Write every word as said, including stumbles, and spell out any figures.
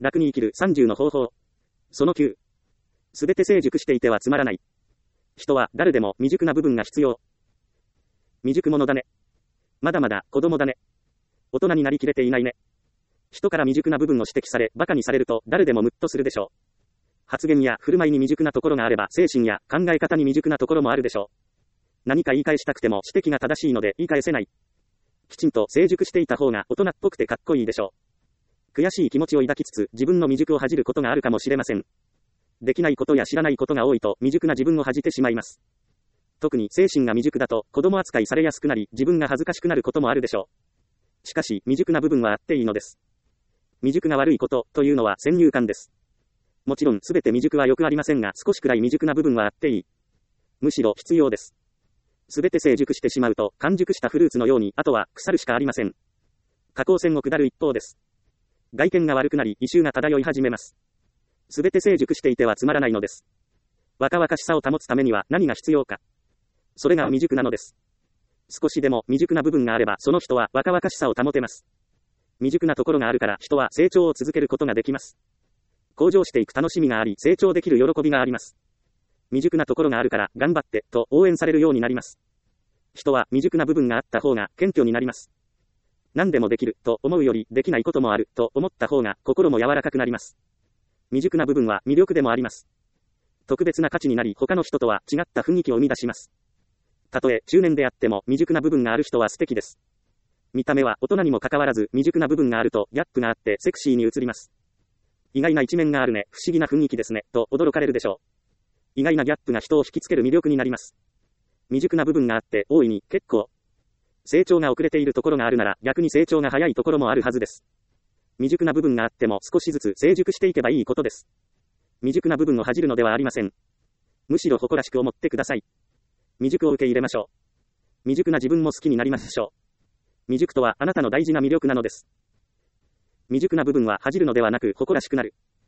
楽に生きるさんじゅうの方法。そのきゅう。すべて成熟していてはつまらない。人は誰でも未熟な部分が必要。未熟者だね。まだまだ子供だね。大人になりきれていないね。人から未熟な部分を指摘され、馬鹿にされると誰でもムッとするでしょう。発言や振る舞いに未熟なところがあれば、精神や考え方に未熟なところもあるでしょう。何か言い返したくても指摘が正しいので言い返せない。きちんと成熟していた方が大人っぽくてかっこいいでしょう。悔しい気持ちを抱きつつ自分の未熟を恥じることがあるかもしれません。できないことや知らないことが多いと未熟な自分を恥じてしまいます。特に精神が未熟だと子供扱いされやすくなり自分が恥ずかしくなることもあるでしょう。しかし未熟な部分はあっていいのです。未熟が悪いことというのは先入観です。もちろんすべて未熟はよくありませんが少しくらい未熟な部分はあっていい。むしろ必要です。すべて成熟してしまうと完熟したフルーツのようにあとは腐るしかありません。下降線を下る一方です。外見が悪くなり異臭が漂い始めます。すべて成熟していてはつまらないのです。若々しさを保つためには何が必要か。それが未熟なのです。少しでも未熟な部分があればその人は若々しさを保てます。未熟なところがあるから人は成長を続けることができます。向上していく楽しみがあり成長できる喜びがあります。未熟なところがあるから頑張ってと応援されるようになります。人は未熟な部分があった方が謙虚になります。何でもできると思うよりできないこともあると思った方が心も柔らかくなります。未熟な部分は魅力でもあります。特別な価値になり他の人とは違った雰囲気を生み出します。たとえ中年であっても未熟な部分がある人は素敵です。見た目は大人にもかかわらず未熟な部分があるとギャップがあってセクシーに映ります。意外な一面があるね、不思議な雰囲気ですね、と驚かれるでしょう。意外なギャップが人を引きつける魅力になります。未熟な部分があって大いに結構。成長が遅れているところがあるなら逆に成長が早いところもあるはずです。未熟な部分があっても少しずつ成熟していけばいいことです。未熟な部分を恥じるのではありません。むしろ誇らしく思ってください。未熟を受け入れましょう。未熟な自分も好きになりましょう。未熟とはあなたの大事な魅力なのです。未熟な部分は恥じるのではなく誇らしくなる。